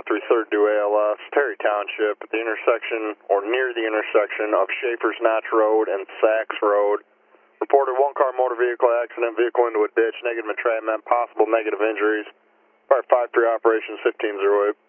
3rd due ALS, Terry Township, at the intersection or near the intersection of Schaefer's Notch Road and Sachs Road. Reported one-car motor vehicle accident, vehicle into a ditch, negative entrapment, possible negative injuries. Part 5-3 operations 1508.